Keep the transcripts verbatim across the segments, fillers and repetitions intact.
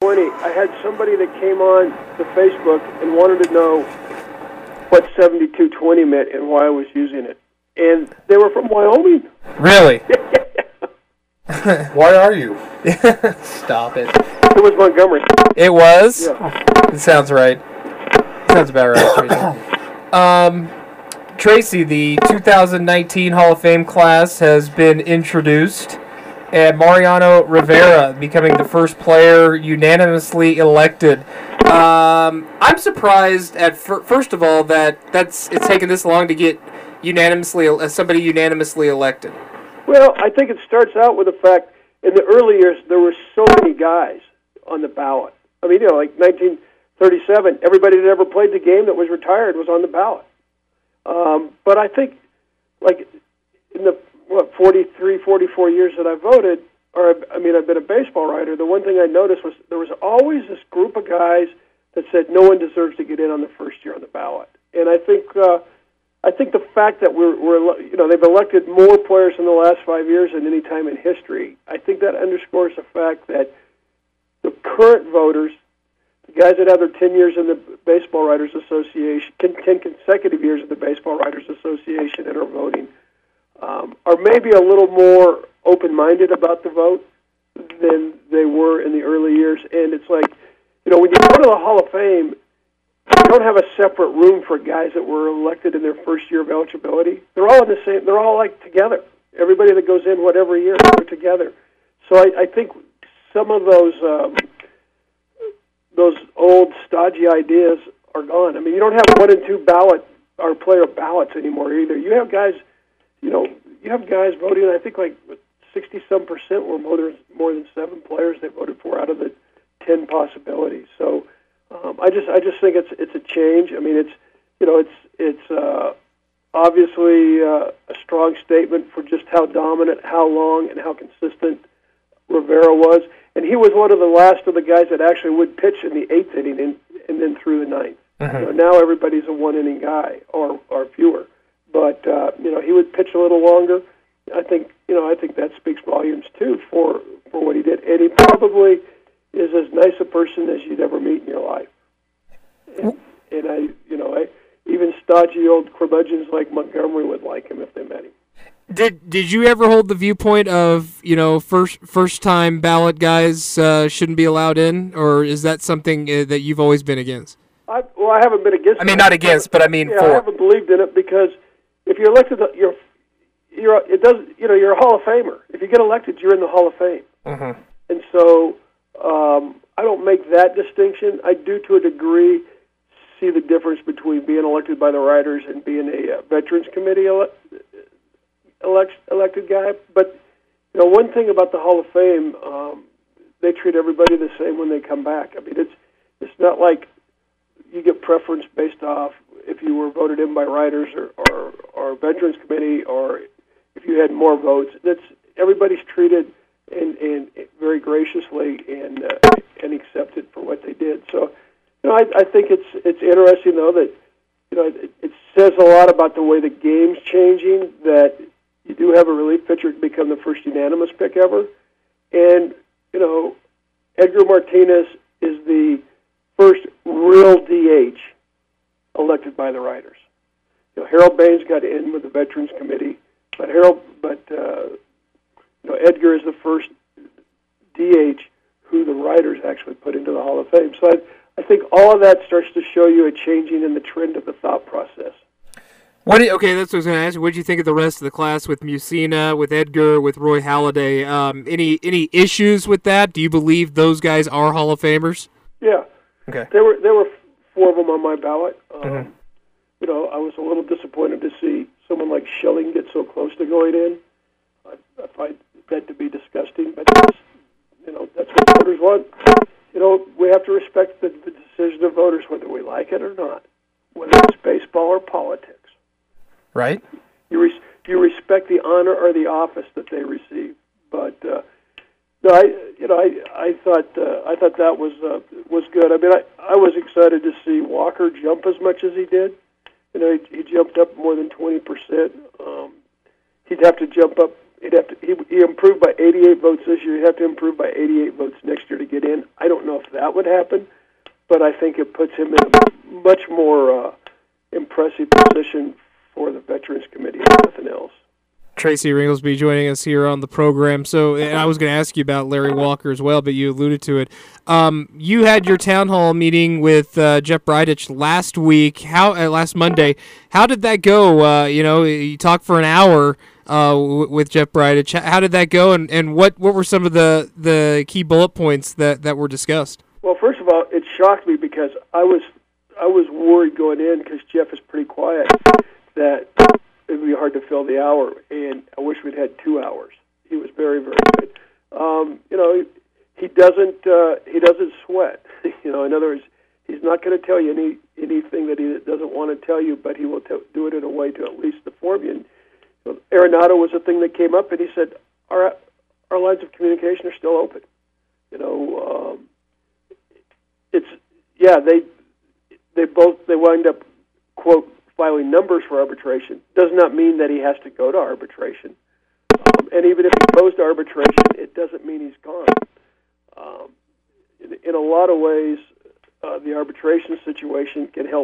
twenty, I had somebody that came on to Facebook and wanted to know what seventy-two twenty meant and why I was using it. And they were from Wyoming. Really? Why are you? Stop it. It was Montgomery. It was? Yeah. It sounds right. Sounds about right, Tracy. Um, Tracy, the two thousand nineteen Hall of Fame class has been introduced, and Mariano Rivera becoming the first player unanimously elected. Um, I'm surprised at fir- first of all that that's it's taken this long to get unanimously uh, somebody unanimously elected. Well, I think it starts out with the fact in the early years there were so many guys on the ballot. I mean, you know, like nineteen thirty-seven, everybody that ever played the game that was retired was on the ballot. Um, but I think, like, in the, what, forty-three, forty-four years that I voted, or, I mean, I've been a baseball writer, the one thing I noticed was there was always this group of guys that said no one deserves to get in on the first year on the ballot. And I think uh, I think the fact that we're, we're, you know, they've elected more players in the last five years than any time in history, I think that underscores the fact that the current voters, the guys that have their ten years in the Baseball Writers Association, ten consecutive years in the Baseball Writers Association and are voting, um, are maybe a little more open-minded about the vote than they were in the early years. And it's like, you know, when you go to the Hall of Fame, you don't have a separate room for guys that were elected in their first year of eligibility. They're all in the same. They're all like together. Everybody that goes in, whatever year, they're together. So I, I think some of those um, those old stodgy ideas are gone. I mean, you don't have one and two ballot or player ballots anymore either. You have guys, you know, you have guys voting. I think like sixty some percent were voters, more than seven players they voted for out of the ten possibilities. So. Um, I just, I just think it's, it's a change. I mean, it's, you know, it's, it's uh, obviously uh, a strong statement for just how dominant, how long, and how consistent Rivera was. And he was one of the last of the guys that actually would pitch in the eighth inning and, and then through the ninth. Mm-hmm. You know, now everybody's a one-inning guy or, or fewer. But uh, you know, he would pitch a little longer. I think, you know, I think that speaks volumes too for for what he did. And he probably is as nice a person as you'd ever meet in your life. And, and I, you know, I, even stodgy old curmudgeons like Montgomery would like him if they met him. Did Did you ever hold the viewpoint of, you know, first first time ballot guys uh, shouldn't be allowed in, or is that something uh, that you've always been against? I, well, I haven't been against. I mean, it. not against, but I mean, yeah, for. I haven't believed in it because if you're elected, you're you're it does you know you're a Hall of Famer. If you get elected, you're in the Hall of Fame. Mm-hmm. And so um, I don't make that distinction. I do, to a degree, see the difference between being elected by the writers and being a uh, Veterans Committee ele- elect- elected guy. But you know, one thing about the Hall of Fame, um, they treat everybody the same when they come back. I mean, it's it's not like you get preference based off if you were voted in by writers or, or, or Veterans Committee, or if you had more votes. That's everybody's treated and, and very graciously and uh, and accepted for what they did. So, you know, I, I think it's it's interesting though that you know it, it says a lot about the way the game's changing that you do have a relief pitcher become the first unanimous pick ever, and you know Edgar Martinez is the first real D H elected by the writers. You know, Harold Baines got in with the Veterans Committee, but Harold, but uh, you know, Edgar is the first D H who the writers actually put into the Hall of Fame. So I, I think all of that starts to show you a changing in the trend of the thought process. What do you, okay, that's what I was going to ask you. What did you think of the rest of the class with Mussina, with Edgar, with Roy Halladay? Um, any any issues with that? Do you believe those guys are Hall of Famers? Yeah. Okay. There were there were four of them on my ballot. Um, mm-hmm. You know, I was a little disappointed to see someone like Schilling get so close to going in. I, I find that to be disgusting, but that's, you know, that's what voters want. You know, we have to respect the, the decision of voters, whether we like it or not, whether it's baseball or politics. Right. You res- you respect the honor or the office that they receive, but uh, no, I you know I I thought uh, I thought that was uh, was good. I mean, I, I was excited to see Walker jump as much as he did. You know, he, he jumped up more than twenty percent. Um, he'd have to jump up he'd have to, he, he improved by eighty-eight votes this year. He'd have to improve by eighty-eight votes next year to get in. I don't know if that would happen, but I think it puts him in a much more uh, impressive position for the Veterans Committee, if nothing else. Tracy Ringlesby joining us here on the program. So, and I was going to ask you about Larry Walker as well, but you alluded to it. Um, you had your town hall meeting with uh, Jeff Bridich last week, how uh, last Monday. How did that go? Uh, you know, you talked for an hour uh, w- with Jeff Bridich. How did that go, and, and what, what were some of the, the key bullet points that, that were discussed? Well, first of all, it shocked me because I was I was worried going in because Jeff is pretty quiet that it would be hard to fill the hour, and I wish we'd had two hours. He was very, very good. Um, you know, he, he doesn't uh, he doesn't sweat. You know, in other words, he's not going to tell you any anything that he doesn't want to tell you, but he will t- do it in a way to at least inform you. And, you know, Arenado was a thing that came up, and he said our our lines of communication are still open. You know, um, it's yeah they they both they wind up quote. filing numbers for arbitration does not mean that he has to go to arbitration. Um, and even if he goes to arbitration, it doesn't mean he's gone. Um, in, in a lot of ways, uh, the arbitration situation can help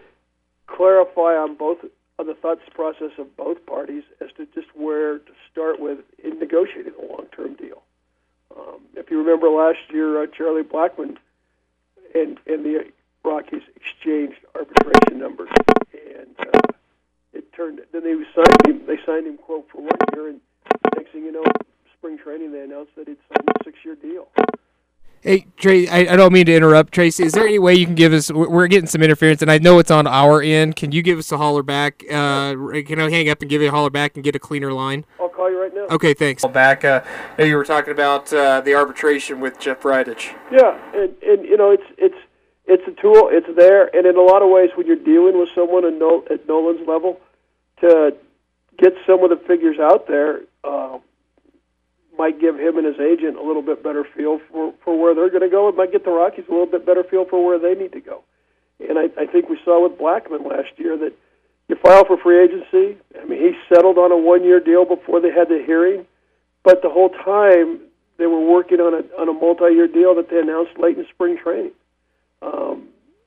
clarify on both on the thoughts process of both parties as to just where to start with in negotiating a long-term deal. Um, if you remember last year, uh, Charlie Blackmon and, and the Rockies exchanged arbitration numbers. And uh, it turned. Then they signed him. They signed him quote for one year, and next thing you know, spring training they announced that he'd signed a six-year deal. Hey, Trey, I, I don't mean to interrupt, Tracy. Is there any way you can give us? We're getting some interference, and I know it's on our end. Can you give us a holler back? Uh, can I hang up and give you a holler back and get a cleaner line? I'll call you right now. Okay, thanks. Back. Uh, I know you were talking about uh, the arbitration with Jeff Bridich. Yeah, and and you know it's it's. It's a tool. It's there, and in a lot of ways, when you're dealing with someone at, Nol- at Nolan's level, to get some of the figures out there uh, might give him and his agent a little bit better feel for, for where they're going to go. It might get the Rockies a little bit better feel for where they need to go. And I, I think we saw with Blackmon last year that you file for free agency. I mean, he settled on a one-year deal before they had the hearing, but the whole time they were working on a on a multi-year deal that they announced late in spring training. Um,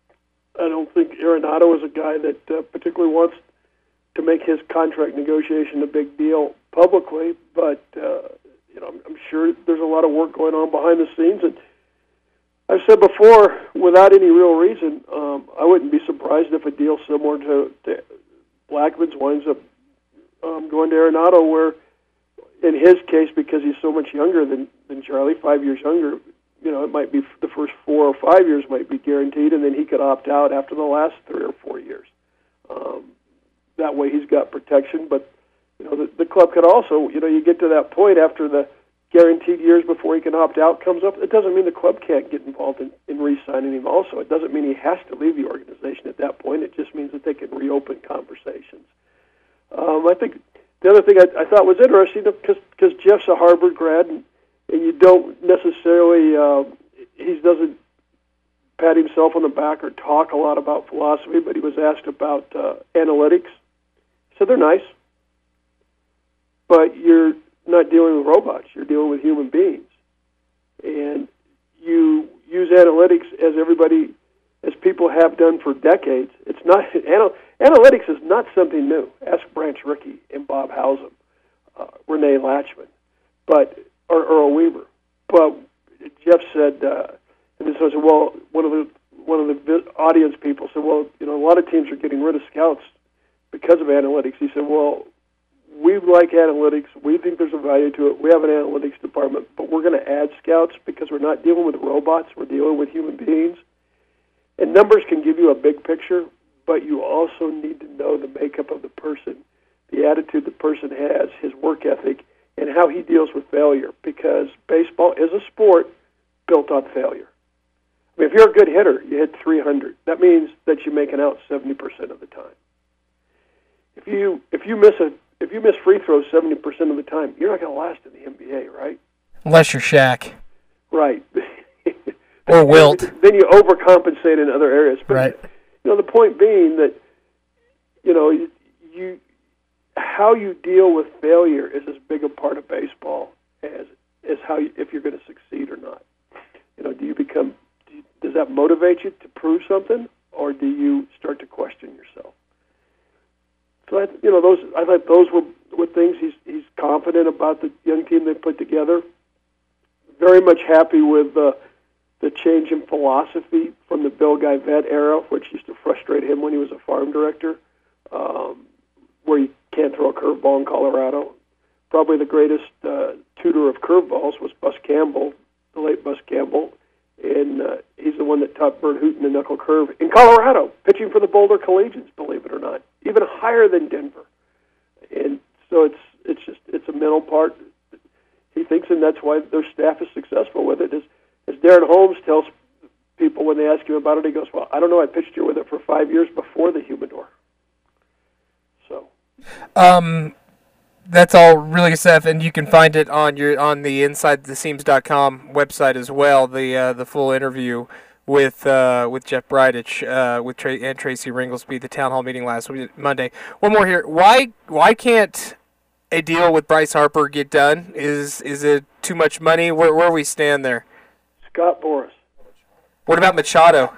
I don't think Arenado is a guy that uh, particularly wants to make his contract negotiation a big deal publicly, but uh, you know, I'm, I'm sure there's a lot of work going on behind the scenes. And I've said before, without any real reason, um, I wouldn't be surprised if a deal similar to, to Blackmon's winds up um, going to Arenado, where in his case, because he's so much younger than, than Charlie, five years younger, you know, it might be the first four or five years might be guaranteed, and then he could opt out after the last three or four years. Um, that way he's got protection, but, you know, the, the club could also, you know, you get to that point after the guaranteed years before he can opt out comes up. It doesn't mean the club can't get involved in, in re-signing him also. It doesn't mean he has to leave the organization at that point. It just means that they can reopen conversations. Um, I think the other thing I, I thought was interesting, because Jeff's a Harvard grad, and And you don't necessarily, uh, he doesn't pat himself on the back or talk a lot about philosophy, but he was asked about uh, analytics. So they're nice, but you're not dealing with robots. You're dealing with human beings. And you use analytics as everybody, as people have done for decades. It's not, anal, analytics is not something new. Ask Branch Rickey and Bob Howsam, uh, Renee Latchman. But Or Earl Weaver, but Jeff said, uh, and so I said, well, one of the one of the audience people said, well, you know, a lot of teams are getting rid of scouts because of analytics. He said, well, we like analytics. We think there's a value to it. We have an analytics department, but we're going to add scouts because we're not dealing with robots. We're dealing with human beings. And numbers can give you a big picture, but you also need to know the makeup of the person, the attitude the person has, his work ethic, and how he deals with failure, because baseball is a sport built on failure. I mean, if you're a good hitter, you hit three hundred. That means that you make an out seventy percent of the time. If you if you miss a if you miss free throws seventy percent of the time, you're not going to last in the N B A, right? Unless you're Shaq. Right. Or Wilt. Then you overcompensate in other areas. But, right. You know, the point being that, you know, you how you deal with failure is as big a part of baseball as as how you, if you're going to succeed or not. You know, do you become do you, does that motivate you to prove something, or do you start to question yourself? So I, you know, those I thought those were, were things he's he's confident about the young team they put together. Very much happy with uh, the change in philosophy from the Bill Geivett era, which used to frustrate him when he was a farm director, um, where you can't throw a curveball in Colorado. Probably the greatest uh, tutor of curveballs was Bus Campbell, the late Bus Campbell, and uh, he's the one that taught Bert Hooton the knuckle curve in Colorado, pitching for the Boulder Collegians, believe it or not, even higher than Denver. And so it's it's just it's a mental part. He thinks, and that's why their staff is successful with it. As, as Darren Holmes tells people when they ask him about it, he goes, "Well, I don't know. I pitched here with it for five years before the humidor." So, um, that's all really good stuff, and you can find it on your on the inside the seams dot com website as well. The uh, the full interview with uh, with Jeff Bridich, uh, with Tra- and Tracy Ringlesby, the town hall meeting last week, Monday. One more here. Why why can't a deal with Bryce Harper get done? Is is it too much money? Where where we stand there? Scott Boras. What about Machado?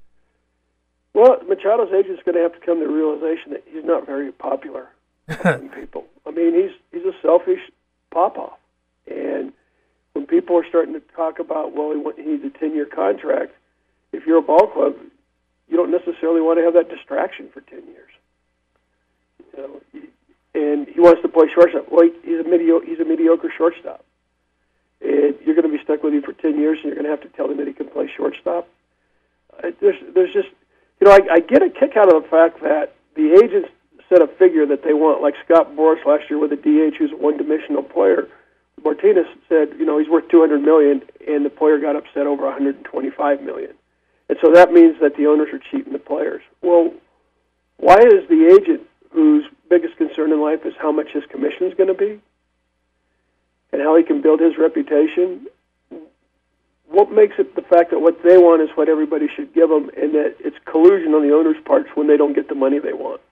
Well, Machado's agent's going to have to come to the realization that he's not very popular among people. I mean, he's he's a selfish pop-off. And when people are starting to talk about, well, he, want, he needs a ten-year contract, if you're a ball club, you don't necessarily want to have that distraction for ten years. You know, and he wants to play shortstop. Well, he's a mediocre, he's a mediocre shortstop. And you're going to be stuck with him for ten years, and you're going to have to tell him that he can play shortstop. Uh, there's, there's just, you know, I, I get a kick out of the fact that the agents set a figure that they want, like Scott Boras last year with a D H who's a one-dimensional player. Martinez said, you know, he's worth two hundred million dollars, and the player got upset over one hundred twenty-five million dollars. And so that means that the owners are cheating the players. Well, why is the agent whose biggest concern in life is how much his commission is going to be and how he can build his reputation? What makes it the fact that what they want is what everybody should give them, and that it's collusion on the owners' parts when they don't get the money they want?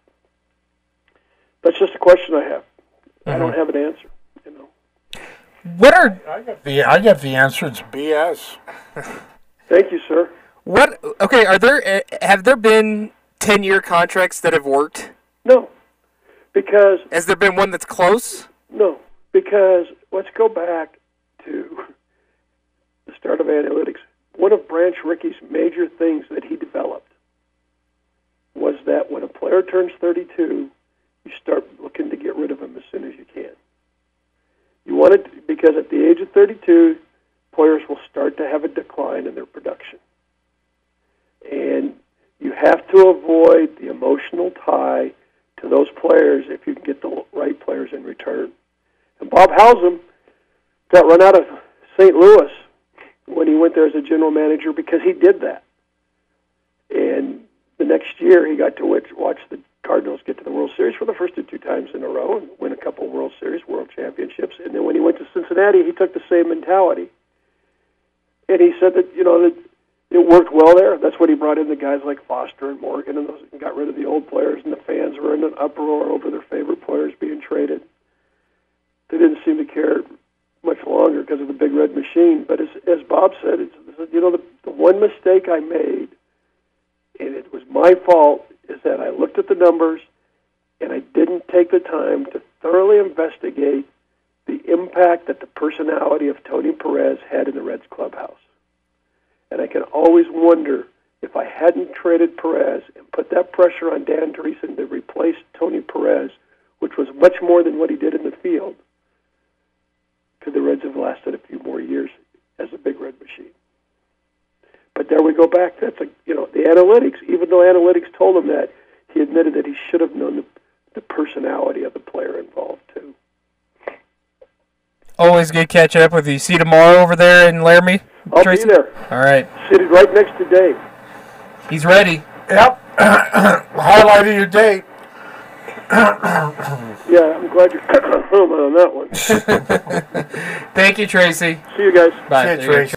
That's just a question I have. Mm-hmm. I don't have an answer. You know. What are I got the I got the answer. It's B S. Thank you, sir. What? Okay, are there have there been ten-year contracts that have worked? No, because has there been one that's close? No, because let's go back to the start of analytics. One of Branch Rickey's major things that he developed was that when a player turns thirty-two, you start looking to get rid of him as soon as you can. You want it because at the age of thirty-two, players will start to have a decline in their production. And you have to avoid the emotional tie to those players if you can get the right players in return. And Bob Howsam got run out of Saint Louis when he went there as a general manager because he did that. And the next year he got to watch the Cardinals get to the World Series for the first two times in a row and win a couple of World Series, World Championships. And then when he went to Cincinnati, he took the same mentality. And he said that, you know, that it worked well there. That's what he brought in the guys like Foster and Morgan and, those, and got rid of the old players, and the fans were in an uproar over their favorite players being traded. They didn't seem to care much longer because of the big red machine. But as, as Bob said, it's, you know, the, the one mistake I made, and it was my fault, is that I looked at the numbers and I didn't take the time to thoroughly investigate the impact that the personality of Tony Perez had in the Reds clubhouse. And I can always wonder if I hadn't traded Perez and put that pressure on Dan Driessen to replace Tony Perez, which was much more than what he did in the field, could the Reds have lasted a few more years as a big red machine? But there we go back. That's a, you know, the analytics, even though analytics told him that, he admitted that he should have known the, the personality of the player involved, too. Always good catching up with you. See you tomorrow over there in Laramie, I'll Tracy? be there. All right. Sitting right next to Dave. He's ready. Yep. Highlight of your day. Yeah, I'm glad you're home on that one. Thank you, Tracy. See you guys. Bye. See you, Tracy.